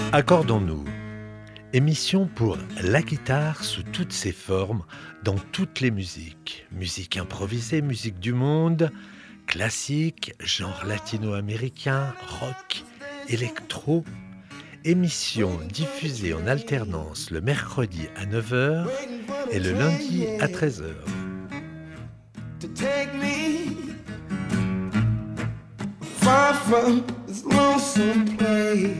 Accordons-nous. Émission pour la guitare sous toutes ses formes, dans toutes les musiques. Musique improvisée, musique du monde, classique, genre latino-américain, rock, électro. Émission diffusée en alternance le mercredi à 9 h et le lundi à 13 h. To take me far from this lonesome place.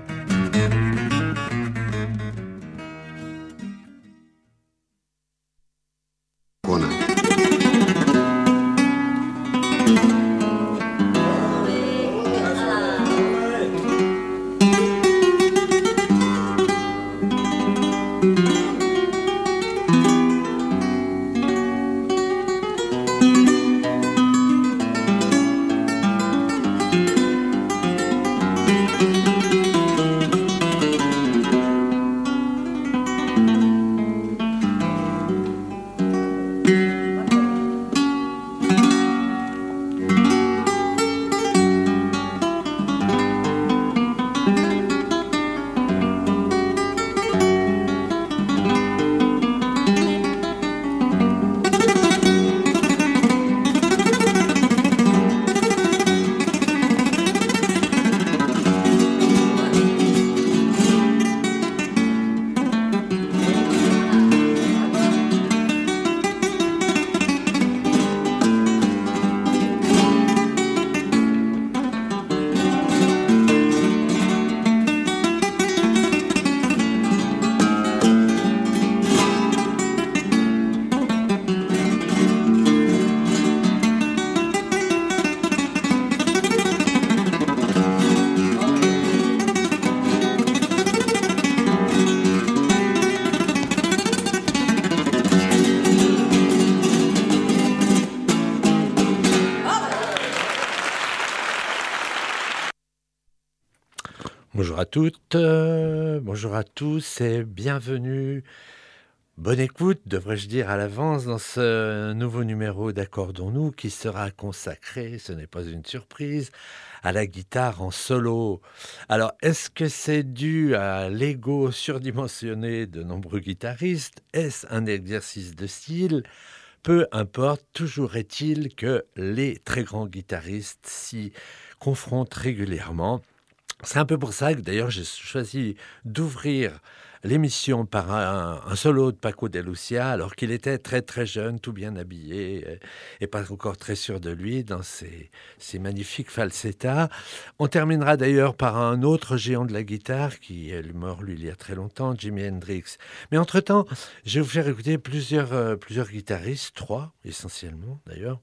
Bonjour à toutes, bonjour à tous et bienvenue. Bonne écoute, devrais-je dire à l'avance, dans ce nouveau numéro d'Accordons-nous qui sera consacré, ce n'est pas une surprise, à la guitare en solo. Alors, est-ce que c'est dû à l'ego surdimensionné de nombreux guitaristes? Est-ce un exercice de style? Peu importe, toujours est-il que les très grands guitaristes s'y confrontent régulièrement. C'est un peu pour ça que d'ailleurs j'ai choisi d'ouvrir l'émission par un solo de Paco de Lucia, alors qu'il était très très jeune, tout bien habillé et pas encore très sûr de lui dans ses magnifiques falsettas. On terminera d'ailleurs par un autre géant de la guitare qui est mort lui il y a très longtemps, Jimi Hendrix. Mais entre-temps, je vais vous faire écouter plusieurs guitaristes, 3 essentiellement d'ailleurs,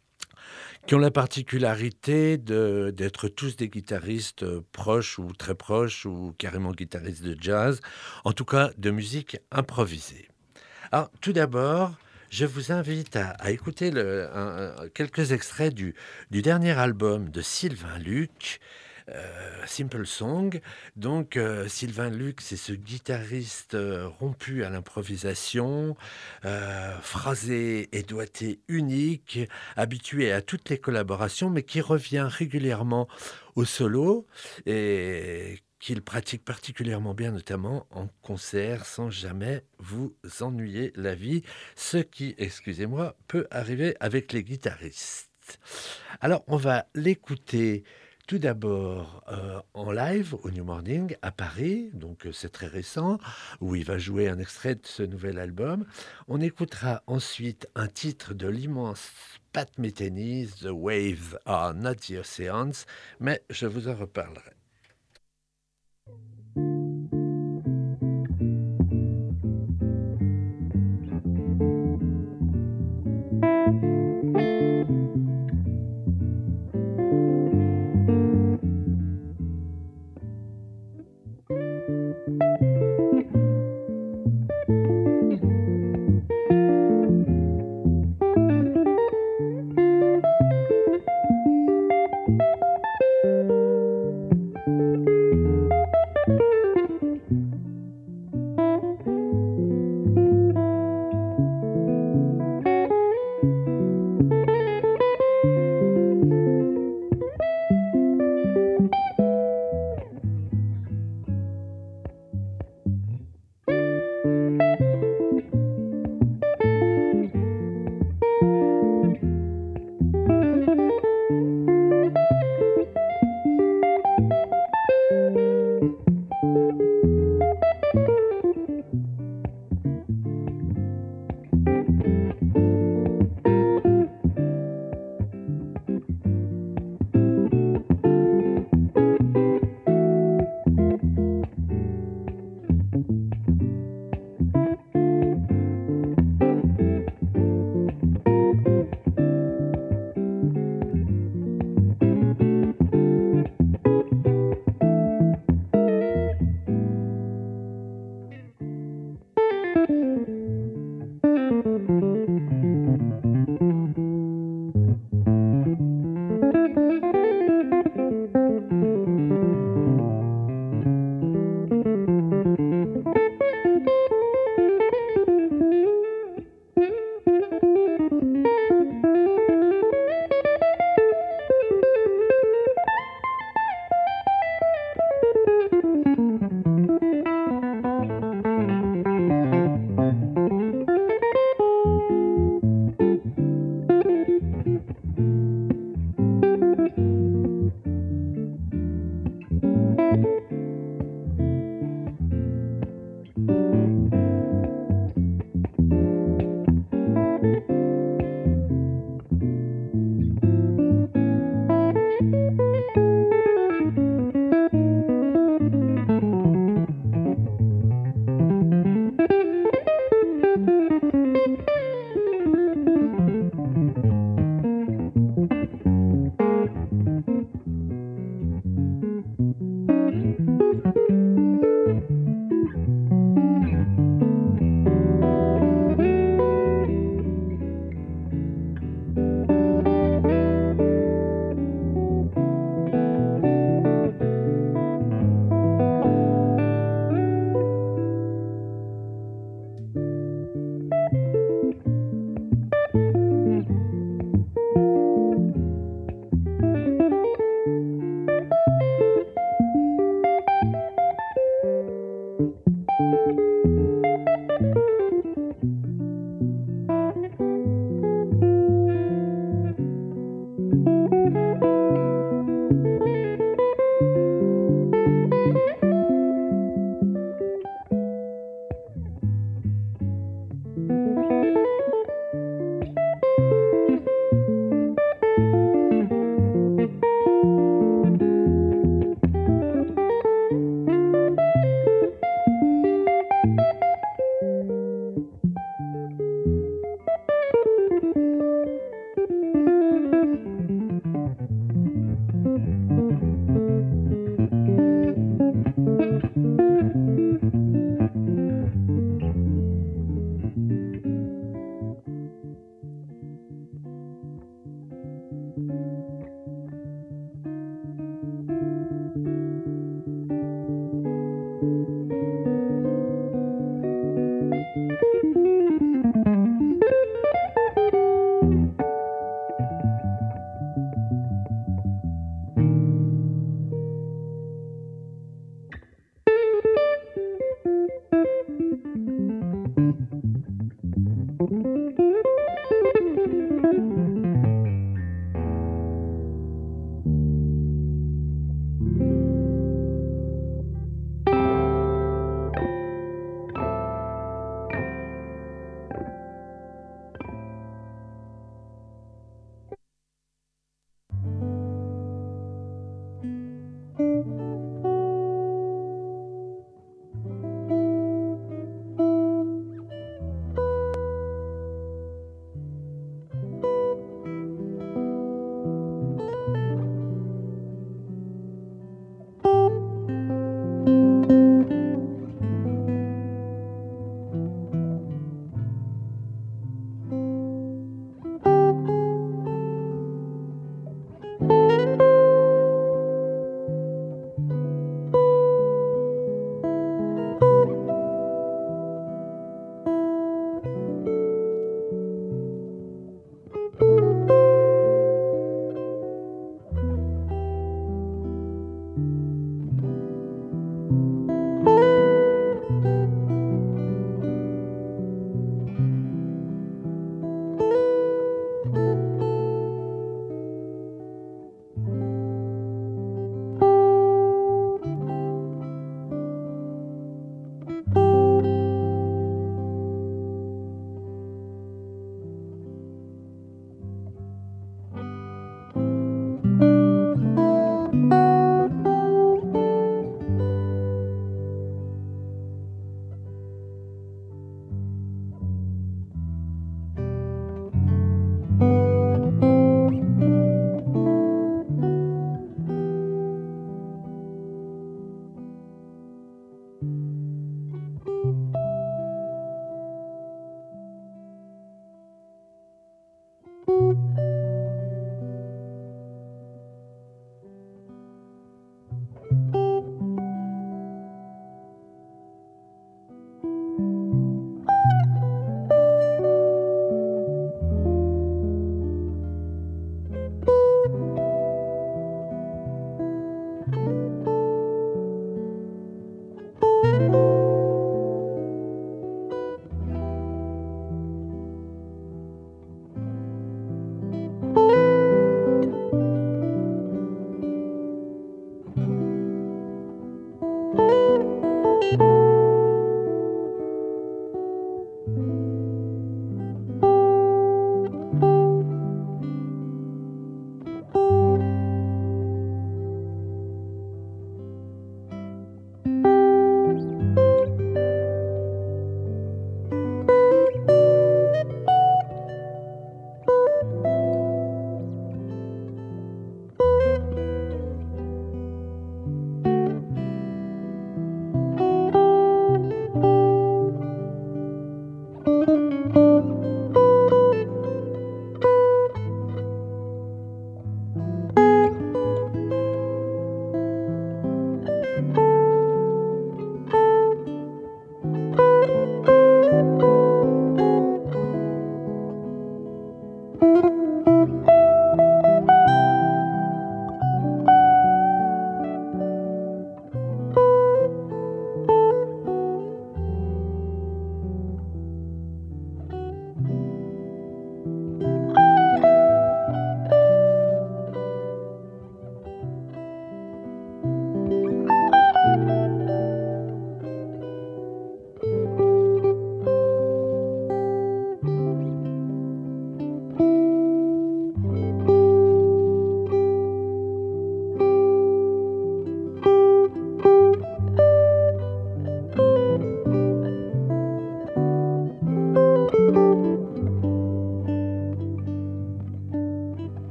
qui ont la particularité d'être tous des guitaristes proches ou très proches ou carrément guitaristes de jazz, en tout cas de musique improvisée. Alors tout d'abord, je vous invite à écouter quelques extraits du dernier album de Sylvain Luc, Simple Song. Donc Sylvain Luc, c'est ce guitariste rompu à l'improvisation, phrasé et doigté unique, habitué à toutes les collaborations, mais qui revient régulièrement au solo et qu'il pratique particulièrement bien, notamment en concert, sans jamais vous ennuyer la vie, ce qui, excusez-moi, peut arriver avec les guitaristes. Alors, on va l'écouter tout d'abord en live au New Morning à Paris, donc c'est très récent, où il va jouer un extrait de ce nouvel album. On écoutera ensuite un titre de l'immense Pat Metheny, The Waves Are Not the Oceans, mais je vous en reparlerai.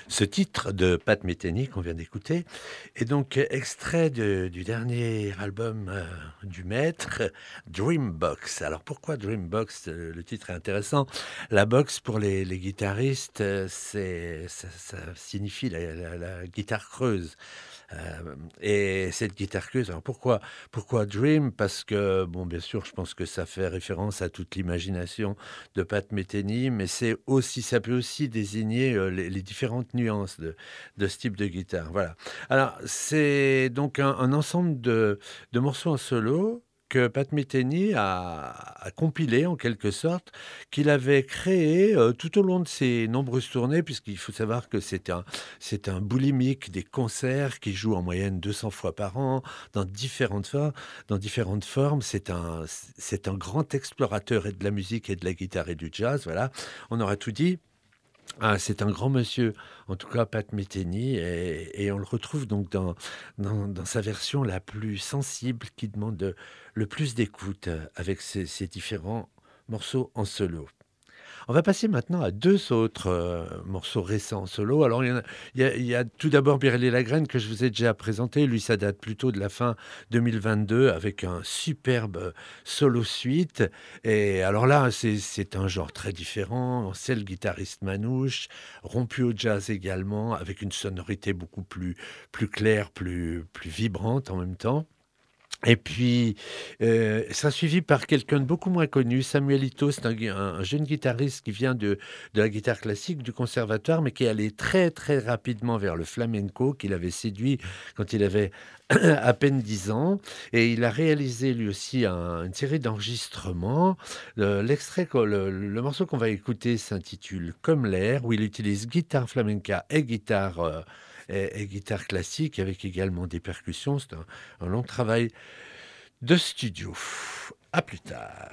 Ce titre de Pat Metheny qu'on vient d'écouter est donc extrait du dernier album du maître, Dreambox. Alors pourquoi Dreambox? Le titre est intéressant. La box pour les guitaristes, ça signifie la guitare creuse. Et cette guitare creuse, alors pourquoi Dream? Parce que, bon, bien sûr, je pense que ça fait référence à toute l'imagination de Pat Metheny, mais ça peut aussi désigner les différentes nuances de ce type de guitare. Voilà. Alors, c'est donc un ensemble de morceaux en solo que Pat Metheny a compilé en quelque sorte, qu'il avait créé tout au long de ses nombreuses tournées, puisqu'il faut savoir que c'est un boulimique des concerts qui joue en moyenne 200 fois par an, dans dans différentes formes. C'est un grand explorateur et de la musique et de la guitare et du jazz. Voilà, on aura tout dit. Ah, c'est un grand monsieur, en tout cas Pat Metheny, et on le retrouve donc dans sa version la plus sensible, qui demande le plus d'écoute avec ses différents morceaux en solo. On va passer maintenant à 2 autres, morceaux récents en solo. Alors il y a tout d'abord Biréli Lagrène que je vous ai déjà présenté. Lui, ça date plutôt de la fin 2022 avec un superbe, solo suite. Et alors là, c'est un genre très différent. C'est le guitariste manouche, rompu au jazz également, avec une sonorité beaucoup plus claire, plus vibrante en même temps. Et puis, sera suivi par quelqu'un de beaucoup moins connu, Samuel Ito. C'est un jeune guitariste qui vient de la guitare classique, du conservatoire, mais qui est allé très, très rapidement vers le flamenco, qu'il avait séduit quand il avait à peine 10 ans. Et il a réalisé lui aussi une série d'enregistrements. Le morceau qu'on va écouter s'intitule Comme l'air, où il utilise guitare flamenca et et guitare classique, avec également des percussions. C'est un long travail de studio. À plus tard.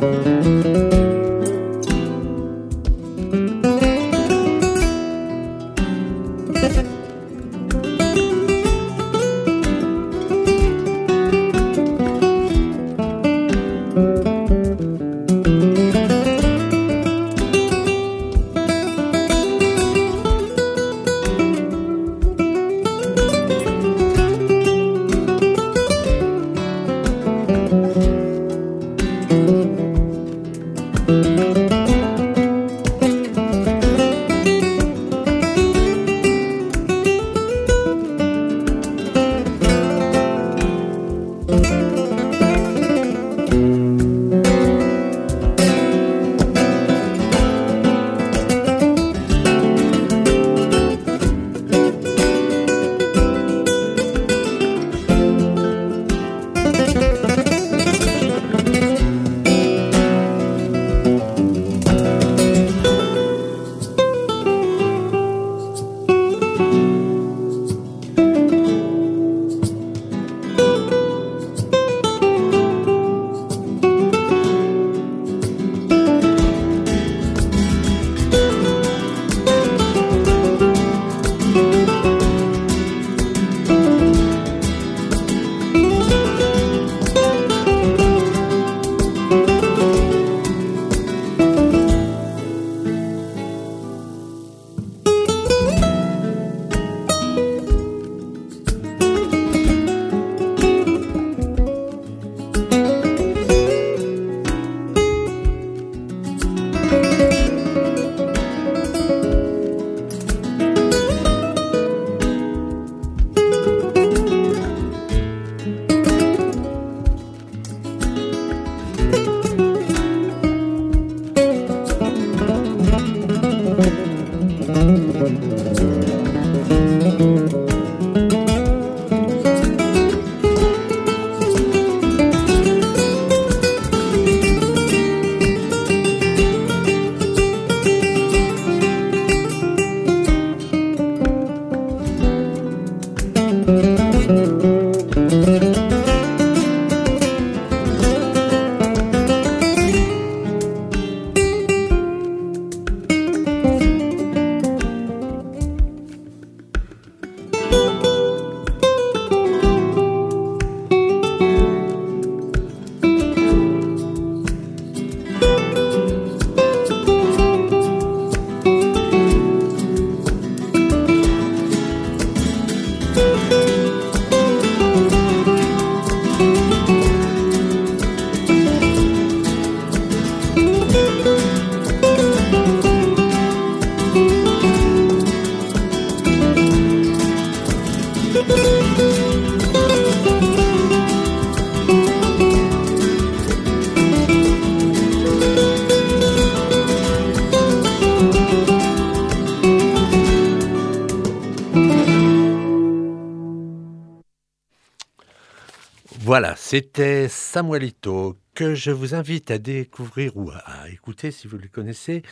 Voilà, c'était Samuelito, que je vous invite à découvrir ou à écouter si vous le connaissez,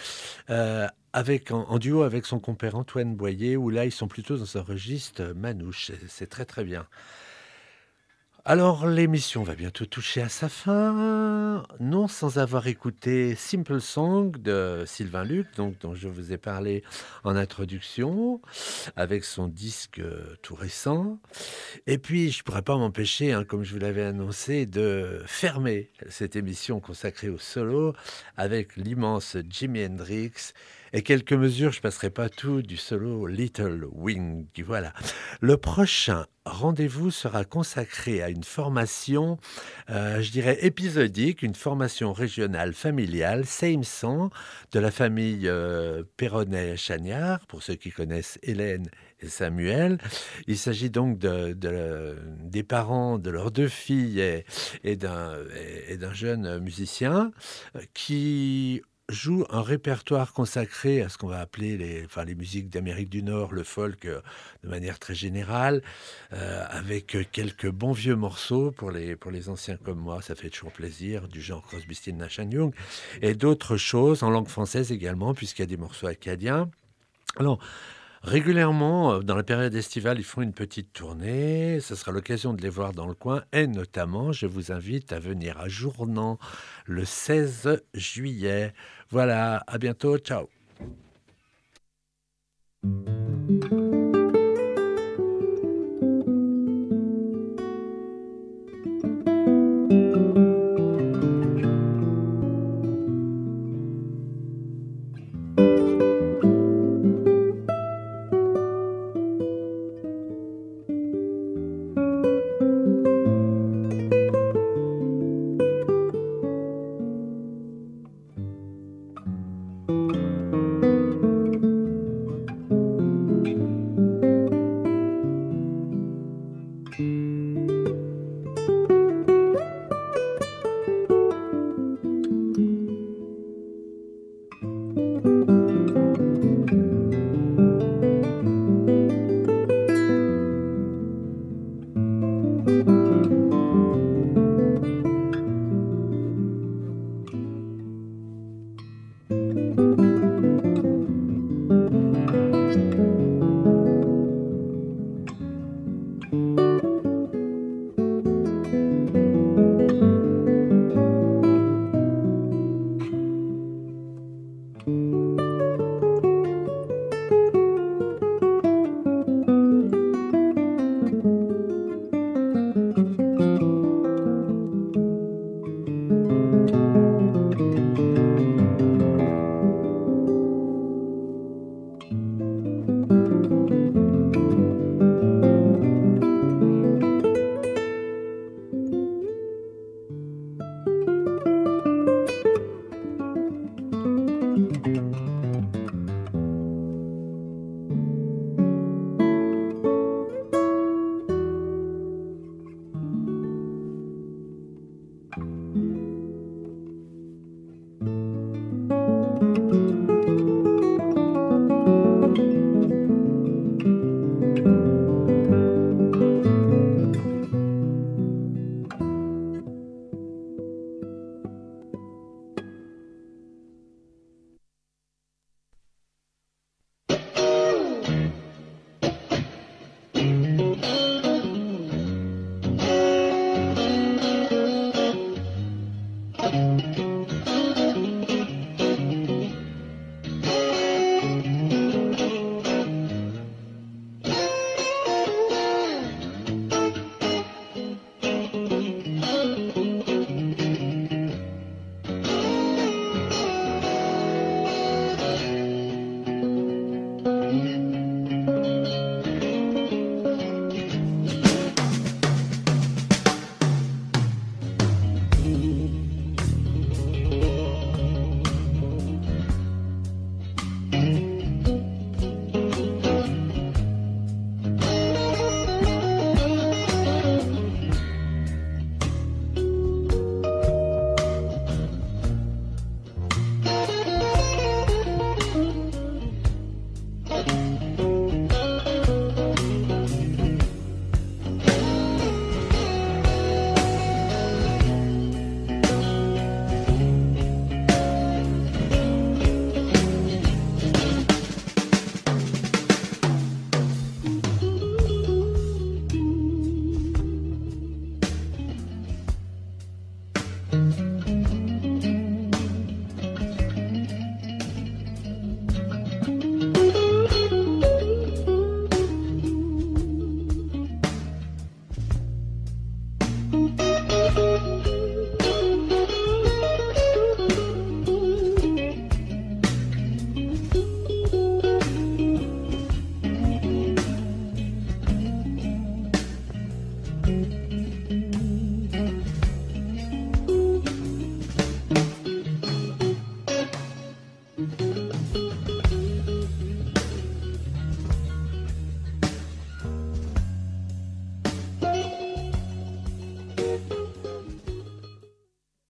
en duo avec son compère Antoine Boyer, où là ils sont plutôt dans un registre manouche. C'est très très bien. Alors, l'émission va bientôt toucher à sa fin, non sans avoir écouté Simple Song de Sylvain Luc, donc, dont je vous ai parlé en introduction, avec son disque tout récent. Et puis, je ne pourrais pas m'empêcher, comme je vous l'avais annoncé, de fermer cette émission consacrée au solo avec l'immense Jimi Hendrix et quelques mesures, je ne passerai pas tout, du solo Little Wing. Voilà. Le prochain rendez-vous sera consacré à une formation, je dirais épisodique, une formation régionale familiale, same song, de la famille Perronnet-Chagnard, pour ceux qui connaissent Hélène et Samuel. Il s'agit donc des parents de leurs deux filles et d'un jeune musicien qui joue un répertoire consacré à ce qu'on va appeler les musiques d'Amérique du Nord, le folk de manière très générale, avec quelques bons vieux morceaux pour les anciens comme moi, ça fait toujours plaisir, du genre Crosby, Stills, Nash & Young, et d'autres choses en langue française également, puisqu'il y a des morceaux acadiens. Alors, Régulièrement, dans la période estivale, ils font une petite tournée. Ce sera l'occasion de les voir dans le coin et notamment, je vous invite à venir à Journan le 16 juillet. Voilà, à bientôt, ciao.